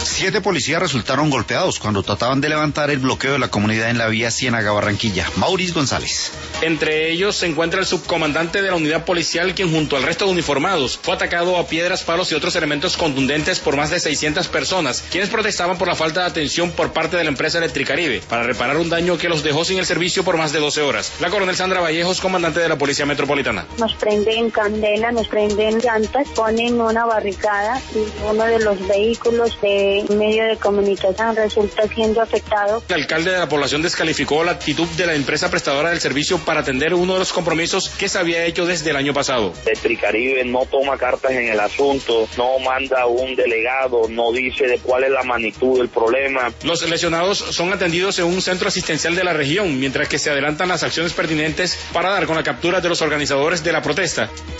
7 policías resultaron golpeados cuando trataban de levantar el bloqueo de la comunidad en la vía Ciénaga-Barranquilla. Mauricio González. Entre ellos se encuentra el subcomandante de la unidad policial, quien junto al resto de uniformados fue atacado a piedras, palos y otros elementos contundentes por más de 600 personas, quienes protestaban por la falta de atención por parte de la empresa Electricaribe para reparar un daño que los dejó sin el servicio por más de 12 horas. La coronel Sandra Vallejos, comandante de la Policía Metropolitana. Nos prenden candela, nos prenden llantas, ponen una barricada y uno de los vehículos de medio de comunicación resulta siendo afectado. El alcalde de la población descalificó la actitud de la empresa prestadora del servicio para atender uno de los compromisos que se había hecho desde el año pasado. Electricaribe no toma cartas en el asunto, no manda un delegado, no dice de cuál es la magnitud del problema. Los lesionados son atendidos en un centro asistencial de la región, mientras que se adelantan las acciones pertinentes para dar con la captura de los organizadores de la protesta.